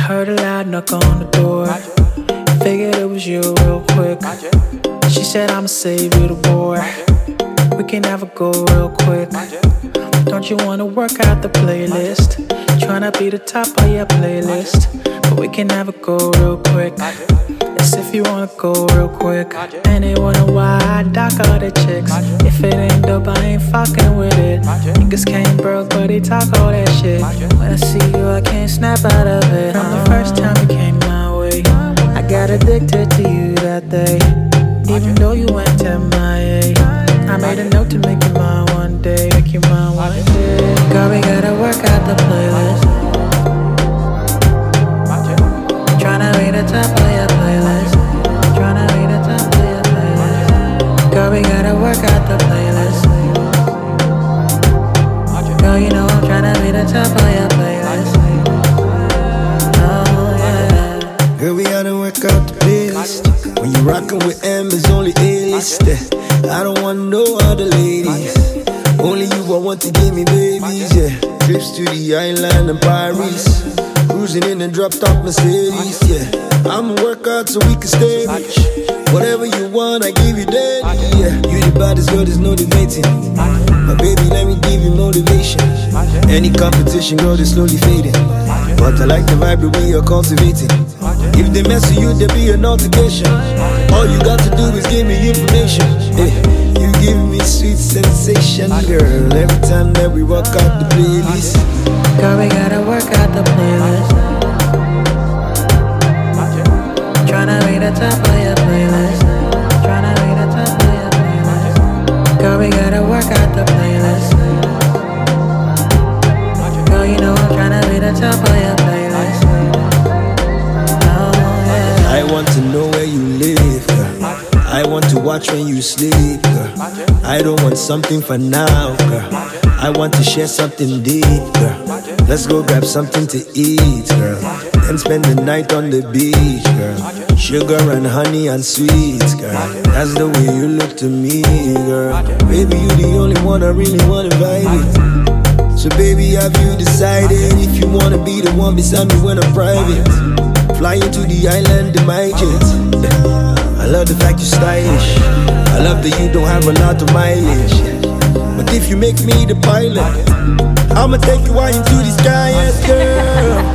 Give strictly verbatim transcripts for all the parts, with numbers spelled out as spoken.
heard a loud knock on the door. Figured it was you real quick. She said I'ma save you the war. We can never go real quick. Don't you wanna work out the playlist? Tryna be the top of your playlist, but we can never go real quick. It's if you wanna go real quick. And they wonder why I dock all the chicks. If it ain't dope, I ain't fucking with it. Niggas came broke, but they talk all that shit. When I see you, I can't snap out of it. From the first time you came my way, I got addicted to you that day. Even though you went M I A, I made a note to make you mine one day. Make you mine one day. Girl, we gotta work out the playlist. Tryna be the top of your playlist. Tryna be the top of your playlist. Girl, we gotta work out the playlist. Girl, you know I'm tryna be the top of your playlist. Oh yeah. Girl, we gotta work out the playlist. When you rockin' with M, it's only A-list. I don't want no other ladies. Only you I want to give me babies, yeah. Trips to the island and Paris. Cruising in a drop-top Mercedes, yeah. I'ma work out so we can stay rich. Whatever you want, I give you that, yeah. You the baddest girl, there's no debating. My baby, let me give you motivation. Any competition, girl, they slowly fading. But I like the vibe that we are cultivating. If they mess with you, there be an altercation. All you got to do is give me information. Hey, you give me sweet sensation, girl. Every time that we walk out the playlist. Girl, we gotta work out the playlist. Tryna be the top of your playlist. Tryna be the top of your playlist. Girl, we gotta work out the playlist. Girl, you know I'm tryna be the top of your playlist. Oh yeah. I want to know where you live, girl. I want to watch when you sleep, girl. I don't want something for now, girl. I want to share something deep, girl. Let's go grab something to eat, girl. Then spend the night on the beach, girl. Sugar and honey and sweets, girl. That's the way you look to me, girl. Baby, you the only one I really wanna vibe with. So baby, have you decided if you wanna be the one beside me when I'm private? Flying to the island in my jet. I love the fact you're stylish. I love that you don't have a lot of mileage. But if you make me the pilot, I'ma take you out into the sky, yes, girl.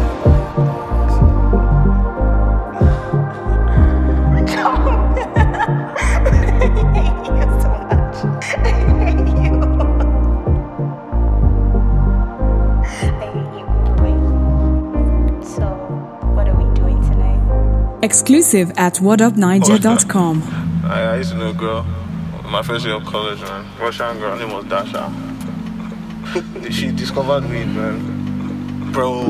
Exclusive at what up niger dot com. I, I used to know a girl, my first year of college, man. Russian girl, her name was Dasha. She discovered weed, man. Bro.